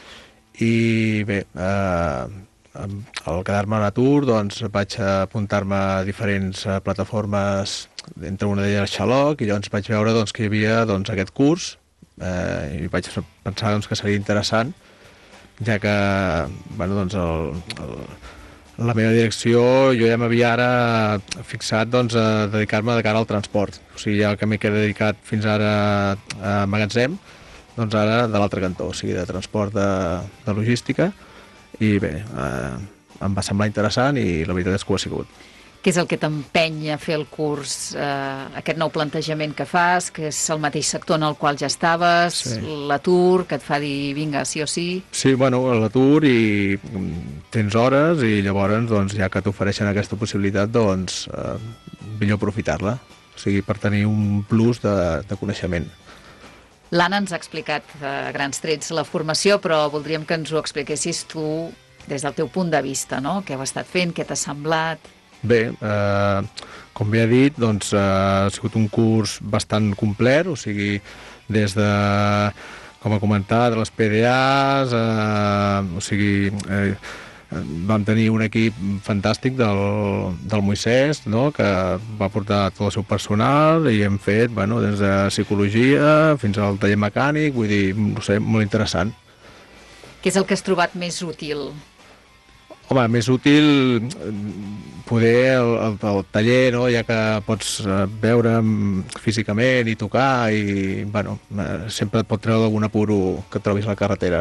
i bé, eh, al quedar-me a l'atur doncs, vaig apuntar-me a diferents plataformes, entre una d'elles Xaloc, i llavors vaig veure doncs, que hi havia doncs, aquest curs eh, i vaig pensar doncs, que seria interessant, ja que bueno, doncs, el, el, la meva direcció jo ja m'havia ara fixat doncs, a dedicar-me de cara al transport. O sigui, ja que m'he dedicat fins ara a magatzem, doncs ara de l'altre cantó, o sigui, de transport de, de logística. I bé, eh, em va semblar interessant i la veritat és que ho ha sigut. Què és el que t'empeny a fer el curs, eh, aquest nou plantejament que fas, que és el mateix sector en el qual ja estaves, sí. l'atur, que et fa dir vinga, sí o sí? Sí, bueno, l'atur i tens hores i llavors, doncs, ja que t'ofereixen aquesta possibilitat, doncs, eh, millor aprofitar-la, o sigui, per tenir un plus de, de coneixement. L'Anna ens ha explicat a grans trets la formació, però voldríem que ens ho expliquessis tu des del teu punt de vista, no? Què heu estat fent, què t'ha semblat? Bé, eh, com bé he dit, doncs, eh, ha sigut un curs bastant complet, o sigui, des de, com ha comentat, les P D As, eh, o sigui, eh, vam tenir un equip fantàstic del, del Moisès, no?, que va portar tot el seu personal i hem fet, bueno, des de psicologia fins al taller mecànic, vull dir, no sé, molt interessant. Què és el que has trobat més útil? Home, més útil poder el, el, el taller, no?, ja que pots veure físicament i tocar i, bueno, sempre et pot treure algun apuro que trobis a la carretera.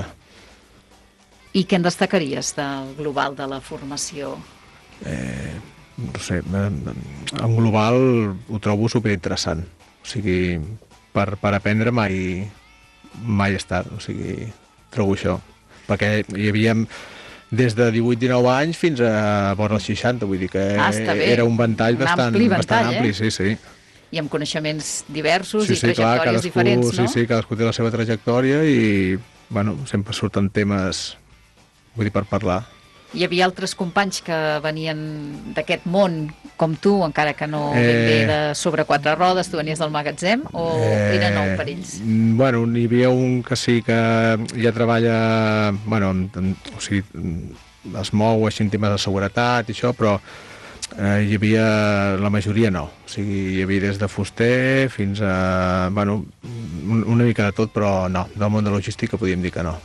I què en destacaries del global de la formació? Eh, no sé, en global ho trobo superinteressant. O sigui, per, per aprendre mai, mai és tard. O sigui, trobo això. Perquè hi havia des de divuit dinou anys fins a vora els seixanta, vull dir que ah, era un ventall un bastant ampli, bastant ventall, ampli, eh? sí, sí. I amb coneixements diversos sí, i sí, trajectòries clar, cadascú, diferents, no? Sí, sí, cadascú té la seva trajectòria i, bueno, sempre surten temes, vull dir, per parlar. Hi havia altres companys que venien d'aquest món, com tu, encara que no ben Eh... bé de sobre quatre rodes, tu venies del magatzem, o Eh, era nou per ells? Bueno, n'hi havia un que sí que ja treballa, bueno, en, en, o sigui, es mou així en temes de seguretat i això, però eh, hi havia, la majoria no. O sigui, hi havia des de fuster fins a, bueno, una mica de tot, però no, del món de logística podíem dir que no.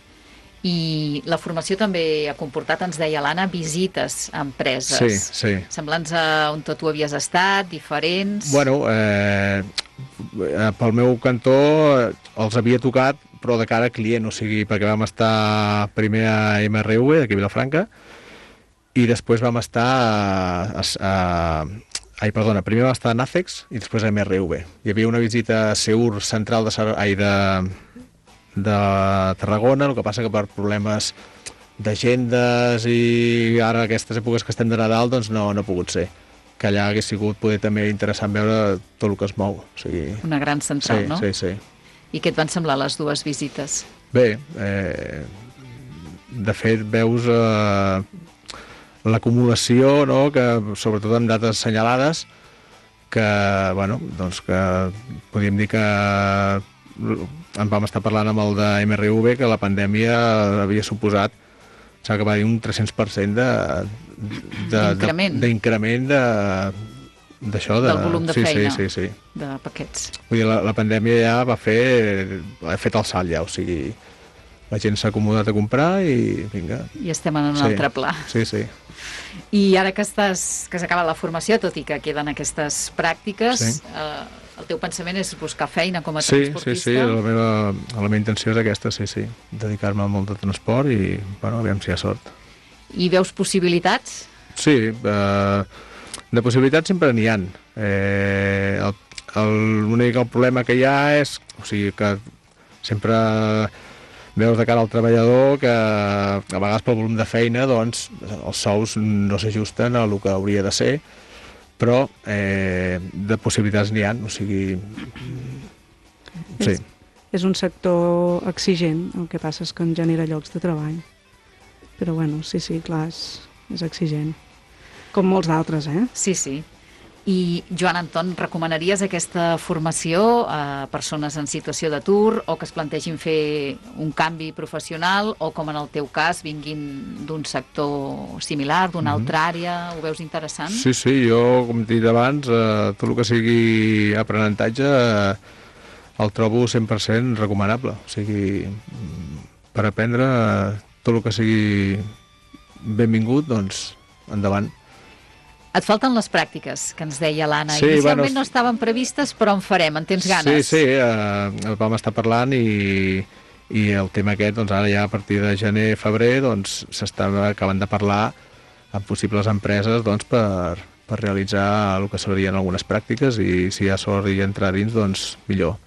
I la formació també ha comportat, ens deia l'Anna, visites a empreses. Sí, sí. Semblants a on tu havies estat, diferents... Bueno, eh, pel meu cantó els havia tocat, però de cara a client, o sigui, perquè vam estar primer a M R V, aquí a Vilafranca, i després vam estar a... a, a ai, perdona, primer vam estar a Nacex i després a M R V. Hi havia una visita a Seur Central de... Ai, de de Tarragona, el que passa que per problemes d'agendes i ara aquestes èpoques que estem de Nadal doncs no, no ha pogut ser, que allà hagués sigut poder també interessant veure tot el que es mou, o sigui... Una gran central, sí, no? Sí, sí. I què et van semblar les dues visites? Bé, eh, de fet veus eh, l'acumulació, no?, que sobretot en dates assenyalades, que, bueno, doncs que podríem dir que en vam estar parlant amb el de M R V que la pandèmia havia suposat, s'ha que va dir un tres-cents per cent de, de, d'increment d'increment de, d'això de, del volum de sí, feina sí, sí, sí. de paquets. Vull dir, la, la pandèmia ja va fer ha fet el salt ja, o sigui la gent s'ha acomodat a comprar i vinga. I estem en un sí, altre pla. Sí, sí. I ara que estàs que s'acaba la formació, tot i que queden aquestes pràctiques, sí. eh, el teu pensament és buscar feina com a sí, transportista? Sí, sí, la meva, la meva intenció és aquesta, sí, sí. Dedicar-me al món del transport i, bueno, aviam si hi ha sort. I veus possibilitats? Sí, eh, de possibilitats sempre n'hi ha. Eh, el, el, l'únic el problema que hi ha és, o sigui, que sempre veus de cara al treballador que a vegades pel volum de feina doncs els sous no s'ajusten a el que hauria de ser, però eh, de possibilitats n'hi ha, o sigui... Sí. És, és un sector exigent, el que passa és que en genera llocs de treball. Però bueno, sí, sí, clar, és, és exigent. Com molts d'altres, eh? Sí, sí. I, Joan Anton, recomanaries aquesta formació a persones en situació d'atur o que es plantegin fer un canvi professional o, com en el teu cas, vinguin d'un sector similar, d'una mm-hmm. altra àrea? Ho veus interessant? Sí, sí, jo, com he dit abans, eh, tot el que sigui aprenentatge eh, el trobo cent per cent recomanable. O sigui, per aprendre eh, tot el que sigui benvingut, doncs, endavant. Et falten les pràctiques, que ens deia l'Anna. Sí, inicialment bueno, no estaven previstes, però en farem, en tens ganes? Sí, sí, eh, vam estar parlant i, i el tema aquest, doncs ara ja a partir de gener, febrer, doncs s'està acabant de parlar amb possibles empreses doncs, per, per realitzar el que serien algunes pràctiques i si hi ha sort i entrar dins, doncs millor.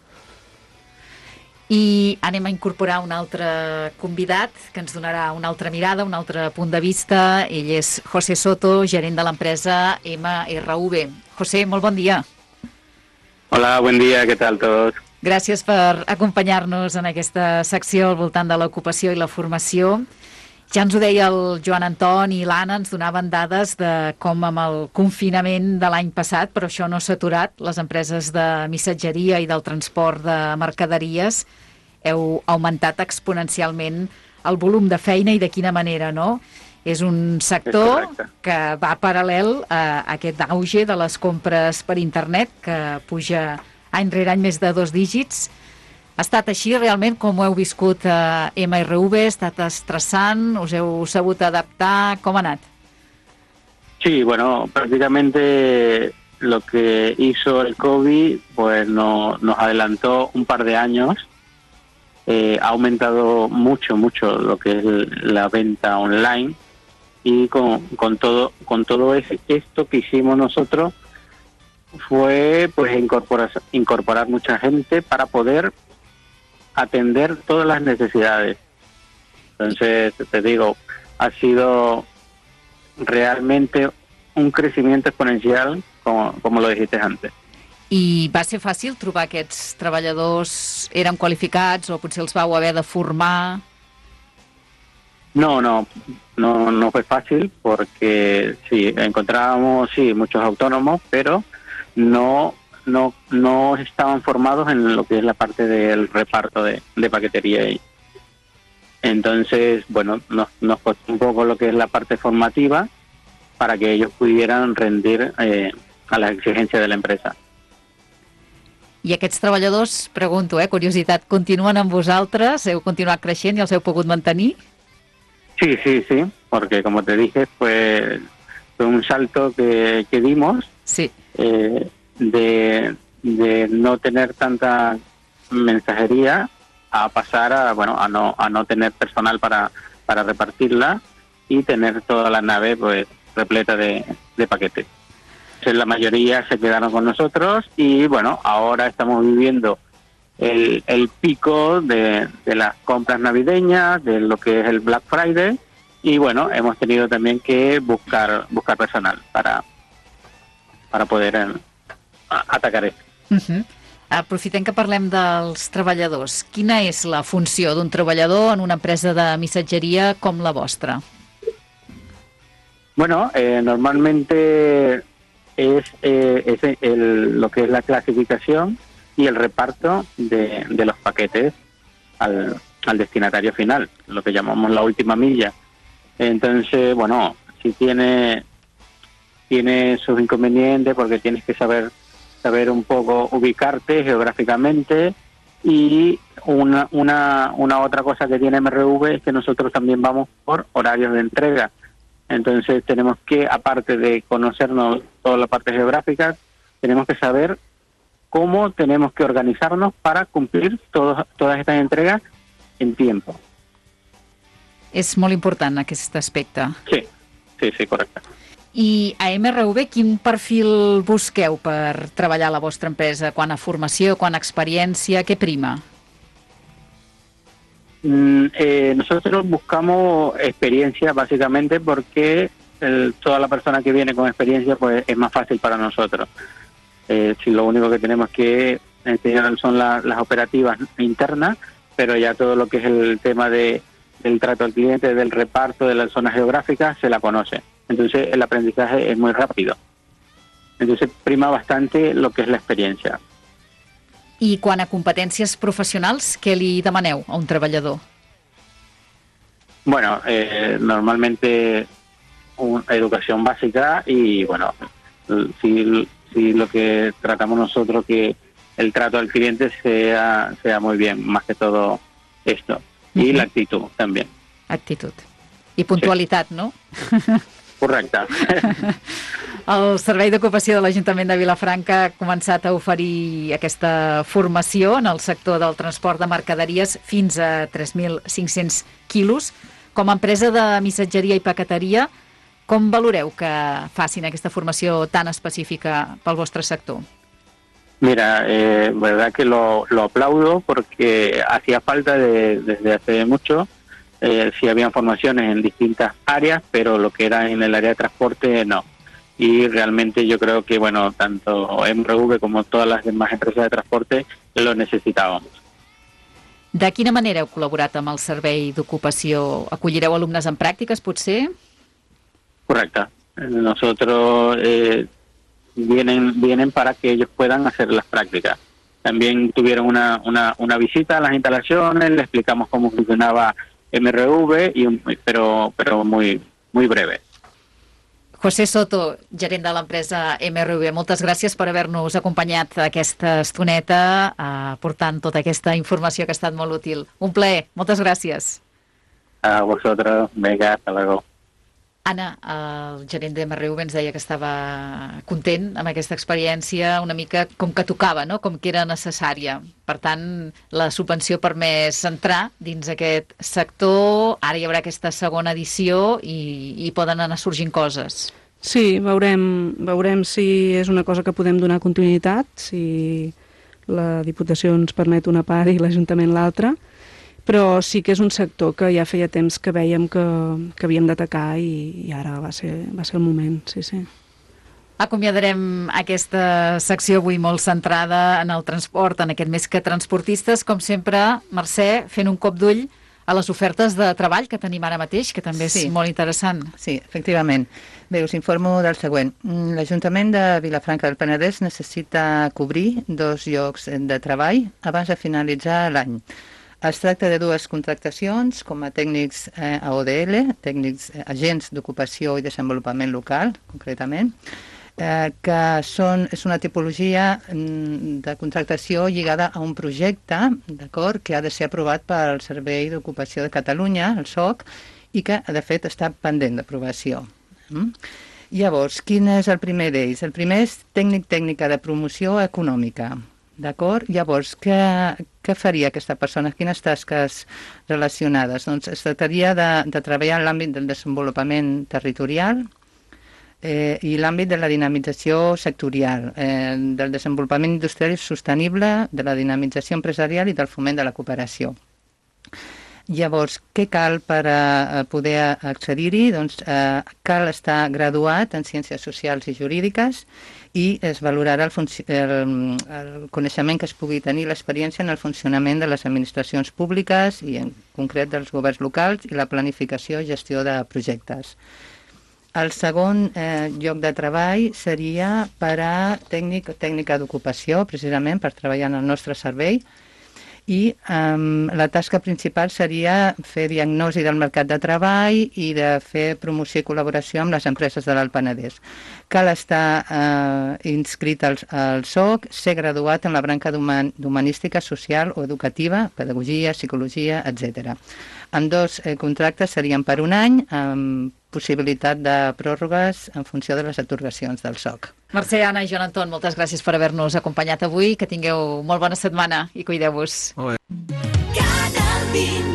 I anem a incorporar un altre convidat que ens donarà una altra mirada, un altre punt de vista. Ell és José Soto, gerent de l'empresa M R V. José, molt bon dia. Hola, buen día, ¿qué tal todos? Gràcies per acompanyar-nos en aquesta secció al voltant de l'ocupació i la formació. Ja ens ho deia el Joan Anton i l'Anna, ens donaven dades de com amb el confinament de l'any passat, però això no s'ha aturat, les empreses de missatgeria i del transport de mercaderies heu augmentat exponencialment el volum de feina i de quina manera, no? És un sector que va paral·lel a aquest auge de les compres per internet, que puja any rere any més de dos dígits. Ha estat així realment com ho heu viscut a M R V? Ha estat estressant? Us heu sabut adaptar? Com ha anat? Sí, bueno, prácticamente lo que hizo el COVID pues no, nos adelantó un par de años. Eh, ha aumentado mucho, mucho lo que es la venta online y con, con todo con todo esto que hicimos nosotros fue pues incorporar, incorporar mucha gente para poder atender todas las necesidades. Entonces, te digo, ha sido realmente un crecimiento exponencial, como, como lo dijiste antes. I va ser fàcil trobar aquests treballadors? Eren qualificats o potser els vau haver de formar? No, no, no, no fue fácil porque sí, encontrábamos sí muchos autónomos, pero no, no, no estaban formados en lo que es la parte del reparto de, de paquetería. Y entonces, bueno, nos, nos costó un poco lo que es la parte formativa para que ellos pudieran rendir eh, a las exigencias de la empresa. I aquests treballadors, pregunto, eh, curiositat, continuen amb vosaltres? Heu continuat creixent i els heu pogut mantenir? Sí, sí, sí, porque como te dije, fue, fue un salto que, que dimos sí. eh, de, de no tener tanta mensajería a pasar a, bueno, a no, a no tener personal para, para repartirla y tener toda la nave pues repleta de, de paquetes. Entonces, la mayoría se quedaron con nosotros y bueno, ahora estamos viviendo el, el pico de, de las compras navideñas, de lo que es el Black Friday y bueno, hemos tenido también que buscar buscar personal para, para poder eh, atacar esto. Uh-huh. Aprofitem que parlem dels treballadors. Quina és la funció d'un treballador en una empresa de missatgeria com la vostra? Bueno, eh, normalmente es, eh, es el, lo que es la clasificación y el reparto de, de los paquetes al, al destinatario final, lo que llamamos la última milla. Entonces, bueno, si tiene, tiene sus inconvenientes porque tienes que saber, saber un poco ubicarte geográficamente y una, una, una otra cosa que tiene M R V es que nosotros también vamos por horarios de entrega. Entonces tenemos que, aparte de conocernos toda la parte geográfica, tenemos que saber cómo tenemos que organizarnos para cumplir todos, todas estas entregas en tiempo. És molt important aquest aspecte. Sí, sí, sí, correcte. I a M R V quin perfil busqueu per treballar a la vostra empresa? Quant a formació, quant a experiència, què prima? Mm, eh, nosotros buscamos experiencia básicamente porque el, toda la persona que viene con experiencia pues es más fácil para nosotros. Eh, si lo único que tenemos que enseñar son la, las operativas internas, pero ya todo lo que es el tema de, del trato al cliente, del reparto, de las zonas geográficas, se la conoce. Entonces el aprendizaje es muy rápido. Entonces prima bastante lo que es la experiencia. I quant a competències professionals, què li demaneu a un treballador? Bueno, eh, normalmente una educación básica y bueno, si, si lo que tratamos nosotros que el trato al cliente sea, sea muy bien, más que todo esto. Y uh-huh. la actitud también. Actitud. I puntualitat, sí. No? Correcte. El Servei d'Ocupació de l'Ajuntament de Vilafranca ha començat a oferir aquesta formació en el sector del transport de mercaderies fins a tres mil cinc-cents quilos. Com a empresa de missatgeria i paqueteria, com valoreu que facin aquesta formació tan específica pel vostre sector? Mira, eh, verdad que lo, lo aplaudo porque hacía falta de, desde hace mucho. Eh, sí habían formaciones en distintas áreas, pero lo que era en el área de transporte no. Y realmente yo creo que, bueno, tanto M R V como todas las demás empresas de transporte lo necesitábamos. De quina manera heu col·laborat amb el Servei d'Ocupació? Acollireu alumnes en pràctiques, potser? Correcte. Nosotros eh, vienen, vienen para que ellos puedan hacer las prácticas. También tuvieron una, una, una visita a las instalaciones, le explicamos cómo funcionaba M R V, y un, pero, pero muy, muy breve. José Soto, gerent de l'empresa M R V, moltes gràcies per haver-nos acompanyat aquesta estoneta, eh, portant tota aquesta informació que ha estat molt útil. Un plaer, moltes gràcies. A vosotros, venga, hasta luego. Anna, el gerent de M R V ens deia que estava content amb aquesta experiència, una mica com que tocava, no? Com que era necessària. Per tant, la subvenció ha permès entrar dins aquest sector, ara hi haurà aquesta segona edició i, i poden anar sorgint coses. Sí, veurem, veurem si és una cosa que podem donar continuïtat, si la Diputació ens permet una part i l'Ajuntament l'altra, però sí que és un sector que ja feia temps que vèiem que, que havíem d'atacar i, i ara va ser, va ser el moment, sí, sí. Acomiadarem aquesta secció avui molt centrada en el transport, en aquest Més que transportistes. Com sempre, Mercè, fent un cop d'ull a les ofertes de treball que tenim ara mateix, que també és Sí. molt interessant. Sí, efectivament. Bé, us informo del següent. Mm, L'Ajuntament de Vilafranca del Penedès necessita cobrir dos llocs de treball abans de finalitzar l'any. Es tracta de dues contractacions com a tècnics eh, a O D L, tècnics eh, agents d'ocupació i desenvolupament local, concretament, eh, que són, és una tipologia mm, de contractació lligada a un projecte, d'acord, que ha de ser aprovat pel Servei d'Ocupació de Catalunya, el S O C, i que, de fet, està pendent d'aprovació. Mm? Llavors, quin és el primer d'ells? El primer és tècnic-tècnica de promoció econòmica. D'acord? Llavors, què, què faria aquesta persona? Quines tasques relacionades? Doncs es tractaria de, de treballar en l'àmbit del desenvolupament territorial eh, i l'àmbit de la dinamització sectorial, eh, del desenvolupament industrial sostenible, de la dinamització empresarial i del foment de la cooperació. Llavors, què cal per a poder accedir-hi? Doncs eh, cal estar graduat en Ciències Socials i Jurídiques i es valorarà el, el, el coneixement que es pugui tenir, l'experiència en el funcionament de les administracions públiques i en concret dels governs locals i la planificació i gestió de projectes. El segon eh, lloc de treball seria per a tècnic, tècnica d'ocupació, precisament per treballar en el nostre servei, i um, la tasca principal seria fer diagnosi del mercat de treball i de fer promoció i col·laboració amb les empreses de l'Alt Penedès. Cal estar uh, inscrit al, al S O C, ser graduat en la branca d'humanística social o educativa, pedagogia, psicologia, etcètera. Amb dos eh, contractes serien per un any, amb possibilitat de pròrrogues en funció de les atorgacions del S O C. Mercè, Anna i Joan Anton, moltes gràcies per haver-nos acompanyat avui. Que tingueu molt bona setmana i cuideu-vos. Molt bé. Canal vint.